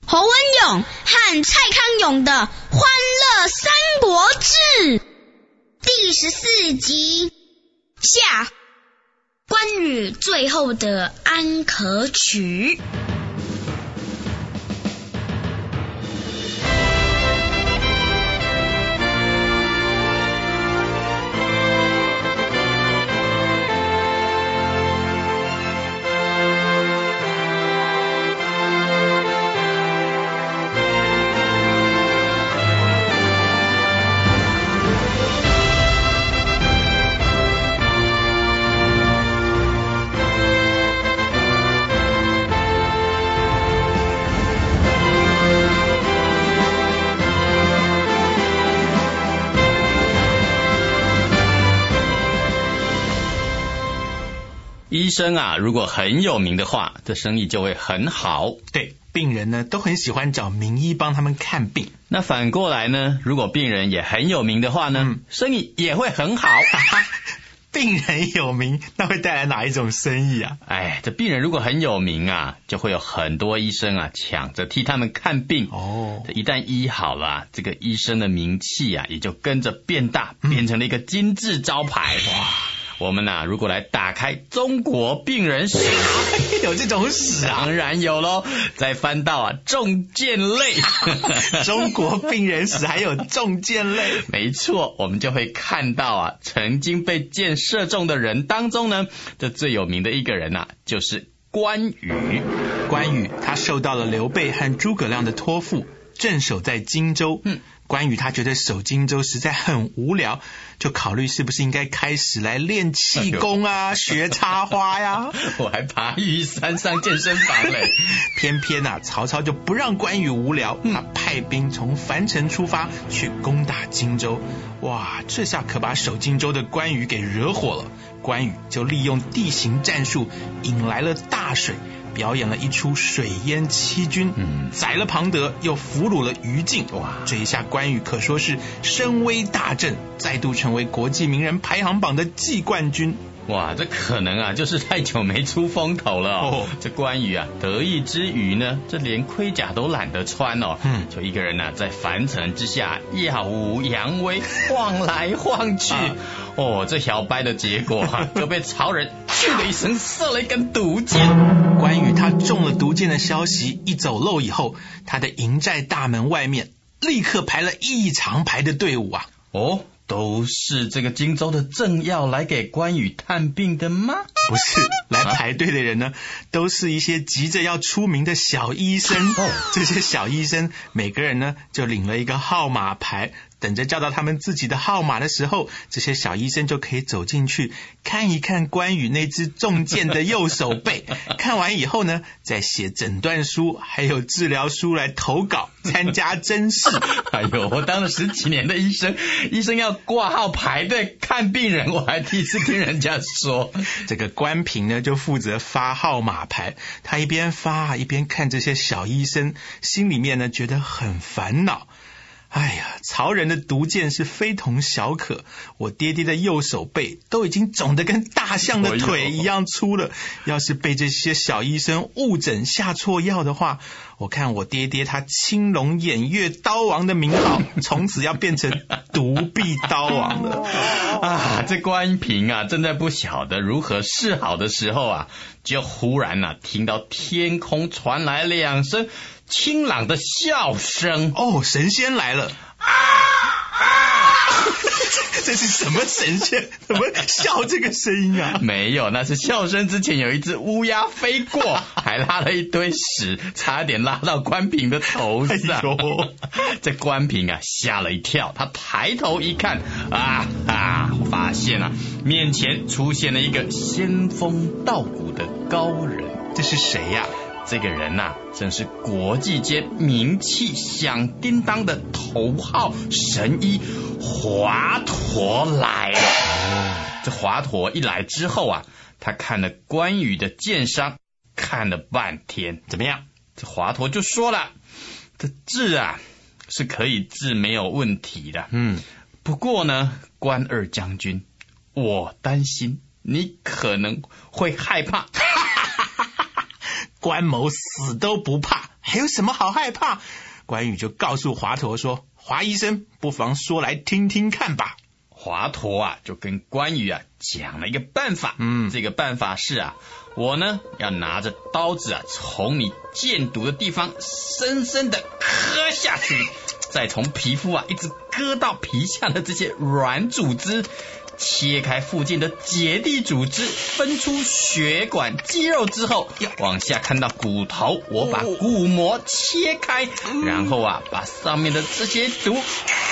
侯文勇和蔡康永的《欢乐三国志》第14集下，关羽最后的安可曲。 医生啊，如果很有名的话，这生意就会很好。 对，病人呢都很喜欢找名医帮他们看病。 那反过来呢，如果病人也很有名的话呢，生意也会很好。 病人有名，那会带来哪一种生意啊？ 这病人如果很有名啊，就会有很多医生啊抢着替他们看病。这一旦医好了，这个医生的名气啊也就跟着变大，变成了一个金字招牌。哇！我们如果来打开中国病人史， 有这种史啊？ 当然有咯。再翻到中箭类， 中国病人史还有中箭类？ 没错，我们就会看到曾经被箭射中的人当中呢，这最有名的一个人就是关羽。 关羽他受到了刘备和诸葛亮的托付，镇守在荆州。关羽他觉得守荆州实在很无聊，就考虑是不是应该开始来练气功学插花呀。 我还爬玉山上健身房嘞。 偏偏曹操就不让关羽无聊，他派兵从樊城出发去攻打荆州。哇，这下可把守荆州的关羽给惹火了。关羽就利用地形战术引来了大水，表演了一出水淹七军，宰了庞德，又俘虏了于禁。哇，这一下关羽可说是声威大振，再度成为国际名人排行榜的季冠军。 哇，这可能就是太久没出风头了这关羽得意之余呢，这连盔甲都懒得穿就一个人在樊城之下耀武扬威，晃来晃去。这小白的结果就被曹仁咻的一声射了一根毒箭。 关羽他中了毒箭的消息一走漏以后，他的营寨大门外面立刻排了一长排的队伍都是这个荆州的政要来给关羽探病的吗？ 不是，来排队的人呢，都是一些急着要出名的小医生。这些小医生每个人呢就领了一个号码牌，等着叫到他们自己的号码的时候，这些小医生就可以走进去看一看关羽那只中箭的右手背。看完以后呢，再写诊断书还有治疗书来投稿参加甄试。 我当了10几年的医生，医生要挂号排队看病人，我还第一次听人家说。 这个关平呢就负责发号码牌，他一边发一边看这些小医生，心里面呢觉得很烦恼。曹仁的毒箭是非同小可，我爹爹的右手背都已经肿得跟大象的腿一样粗了，要是被这些小医生误诊下错药的话，我看我爹爹他青龙偃月刀王的名号从此要变成独臂刀王了。 这关平正在不晓得如何是好的时候就忽然听到天空传来2声清朗的笑声。 神仙来了！这是什么神仙？怎么笑这个声音没有，那是笑声之前有一只乌鸦飞过，还拉了一堆屎，差点拉到关平的头上。这关平吓了一跳，他抬头一看发现面前出现了一个仙风道骨的高人。 这是谁呀？ 这个人真是国际间名气响叮当的头号神医华佗来了。这华佗一来之后他看了关羽的箭伤，看了半天，怎么样？这华佗就说了，这治是可以治，没有问题的。不过呢，关二将军，我担心你可能会害怕。 关某死都不怕， 还有什么好害怕？关羽就告诉华佗说，华医生不妨说来听听看吧。 华佗啊就跟关羽啊讲了一个办法，这个办法是啊，我呢要拿着刀子啊从你箭毒的地方深深的磕下去，再从皮肤啊一直割到皮下的这些软组织，切开附近的结缔组织，分出血管肌肉之后，往下看到骨头，我把骨膜切开，然后啊把上面的这些毒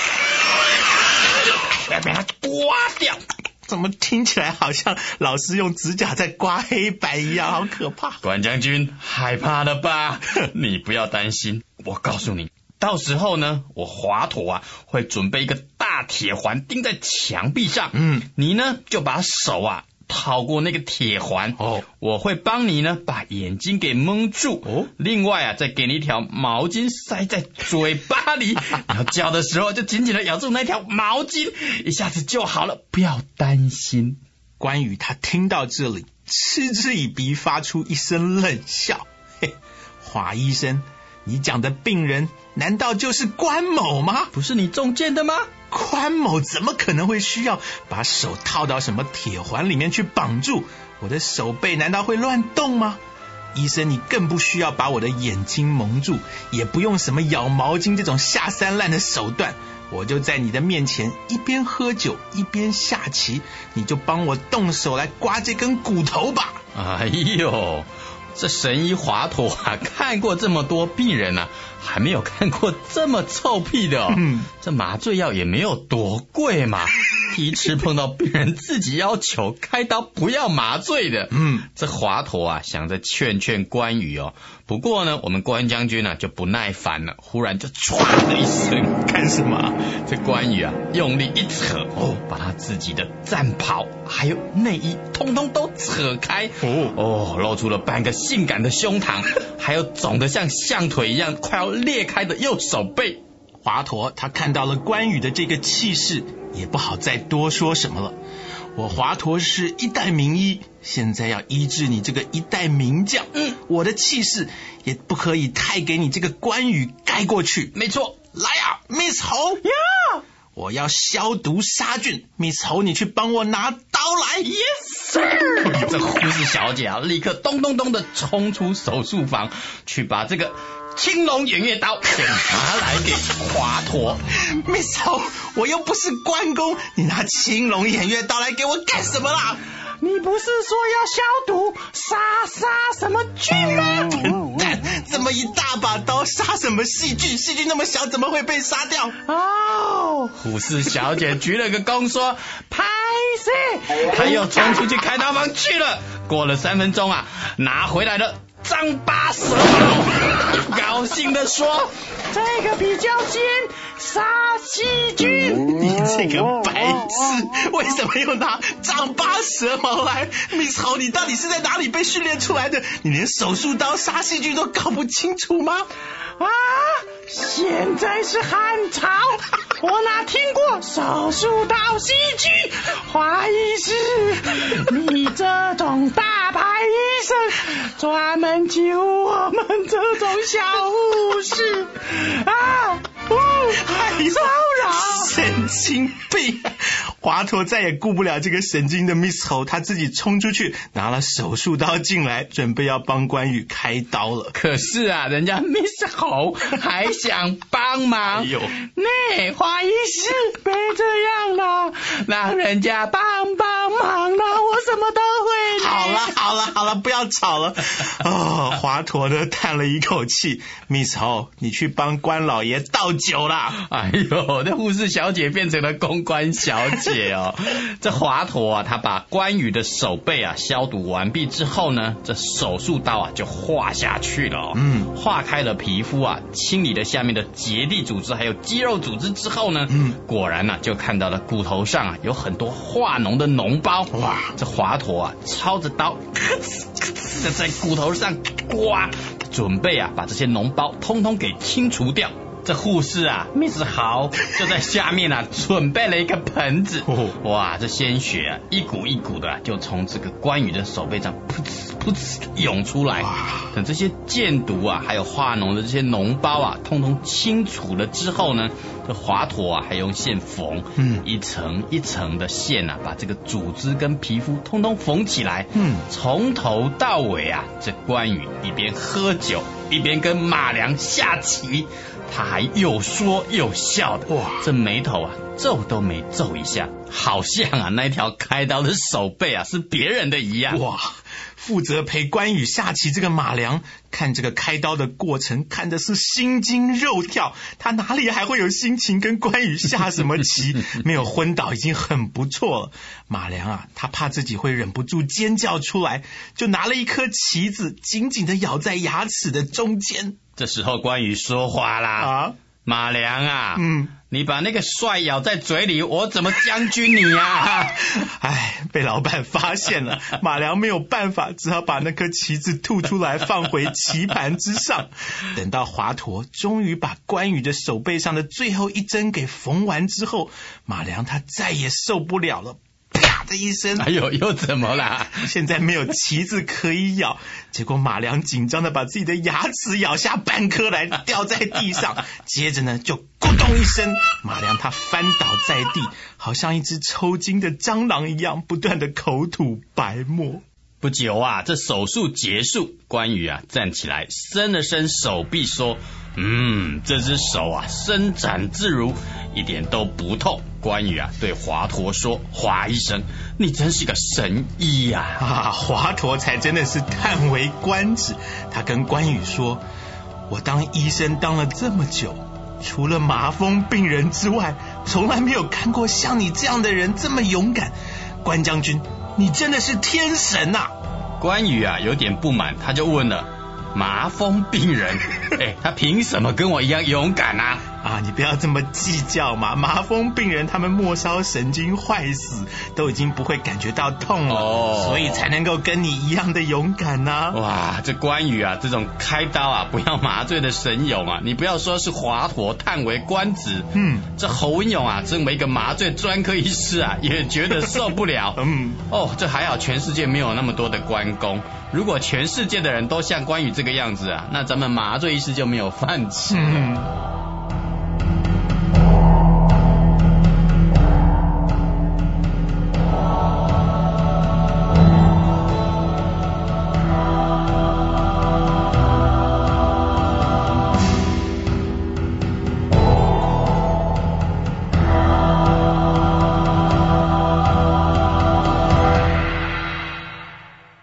把它刮掉。 怎么听起来好像老师用指甲在刮黑白一样，好可怕。 关将军害怕了吧？你不要担心，我告诉你，到时候呢，我华佗啊会准备一个大铁环钉在墙壁上，你呢就把手啊套过那个铁环，我会帮你呢把眼睛给蒙住，另外啊再给你一条毛巾塞在嘴巴里，你要叫的时候就紧紧的咬住那条毛巾，一下子就好了，不要担心。 关羽他听到这里嗤之以鼻，发出一声冷笑，嘿，华医生，你讲的病人难道就是关某吗？ 不是你中箭的吗？ 关某怎么可能会需要把手套到什么铁环里面去绑住？我的手背难道会乱动吗？医生，你更不需要把我的眼睛蒙住，也不用什么咬毛巾这种下三滥的手段，我就在你的面前一边喝酒一边下棋，你就帮我动手来刮这根骨头吧。 哎呦，这神医华佗啊，看过这么多病人啊，还没有看过这么臭屁的哦。这麻醉药也没有多贵嘛，一次碰到病人自己要求开刀不要麻醉的。这华佗啊想着劝劝关羽哦，不过呢，我们关将军啊就不耐烦了，忽然就唰的一声， 干什么？ 这关羽啊用力一扯，把他自己的战袍还有内衣通通都扯开，露出了半个性感的胸膛，还有肿得像象腿一样快要裂开的右手背。 华佗他看到了关羽的这个气势，也不好再多说什么了。我华佗是一代名医，现在要医治你这个一代名将，我的气势也不可以太给你这个关羽盖过去。 没错， 来啊 ，Miss 侯呀， 我要消毒杀菌 ，Miss 侯你去帮我拿刀来。 Yes sir。这护士小姐啊，立刻咚咚咚的冲出手术房，去把这个青龙偃月刀给拿来给华佗。 Miss 侯，我又不是关公，你拿青龙偃月刀来给我干什么啦？ 你不是说要消毒杀什么菌吗？ 笨蛋，这么一大把刀杀什么细菌？细菌那么小，怎么会被杀掉？ 护士小姐鞠了个躬说拍摄，她又冲出去开刀房去了。过了3分钟啊，拿回来了张八蛇矛，高兴的说这个比较尖，杀细菌。 你这个白痴，为什么又拿丈八蛇矛来 ？Miss 侯，你到底是在哪里被训练出来的？你连手术刀杀细菌都搞不清楚吗？ 现在是汉朝，我哪听过手术刀细菌？华医师，你这种大牌医生，专门救我们这种小护士骚扰， 神经病！华佗再也顾不了这个神经的 Miss 侯，他自己冲出去拿了手术刀进来，准备要帮关羽开刀了。 可是啊，人家 Miss 侯还想帮忙。 那华医师别这样了，让人家帮忙了，我什么都会。 好了，不要吵了。华佗呢叹了一口气 ，Miss 侯，你去帮关老爷倒酒啦。 哎呦，这护士小姐变成了公关小姐哦。这华佗啊，他把关羽的手背啊消毒完毕之后呢，这手术刀啊就划下去了划开了皮肤啊，清理了下面的结缔组织还有肌肉组织之后呢，果然就看到了骨头上有很多化脓的脓包。哇！这华佗啊抄着刀，咔哧咔哧的在骨头上刮，准备把这些脓包通通给清除掉。 这护士啊 Miss 豪就在下面啊准备了一个盆子，哇，这鲜血啊一股一股的就从这个关羽的手背上噗呲噗呲涌出来。等这些箭毒啊还有化脓的这些脓包啊通通清除了之后呢，这华佗啊还用线缝，一层一层的线啊把这个组织跟皮肤通通缝起来。从头到尾啊，这关羽一边喝酒一边跟马良下棋，他还又说又笑的，哇，这眉头啊皱都没皱一下，好像啊那条开刀的手背啊是别人的一样。 哇，负责陪关羽下棋这个马良，看这个开刀的过程看的是心惊肉跳，他哪里还会有心情跟关羽下什么棋？没有昏倒已经很不错了。马良啊，他怕自己会忍不住尖叫出来，就拿了一颗棋子紧紧的咬在牙齿的中间。 这时候关羽说话啦，马良啊，你把那个帅咬在嘴里，我怎么将军你啊？ 哎，被老板发现了，马良没有办法，只好把那颗棋子吐出来放回棋盘之上。等到华佗终于把关羽的手背上的最后一针给缝完之后，马良他再也受不了了，啪的一声， 哎呦，又怎么啦？ 现在没有棋子可以咬，结果马良紧张的把自己的牙齿咬下半颗来，掉在地上，接着呢就咕咚一声，马良他翻倒在地，好像一只抽筋的蟑螂一样，不断的口吐白沫。 不久啊，这手术结束，关羽啊站起来，伸了伸手臂，说：“这只手啊伸展自如，一点都不痛。”关羽啊对华佗说：“华医生，你真是个神医呀！” 华佗才真的是叹为观止。他跟关羽说：“我当医生当了这么久，除了麻风病人之外，从来没有看过像你这样的人这么勇敢。关将军，你真的是天神啊！” 关羽啊有点不满，他就问了：“麻风病人，他凭什么跟我一样勇敢啊？” 你不要这么计较嘛，麻风病人他们末梢神经坏死，都已经不会感觉到痛了，所以才能够跟你一样的勇敢啊。 哇，这关羽啊这种开刀啊不要麻醉的神勇啊，你不要说是华佗叹为观止，这侯文勇啊身为一个麻醉专科医师啊也觉得受不了。这还好全世界没有那么多的关公，如果全世界的人都像关羽这个样子啊，那咱们麻醉医师就没有饭吃了。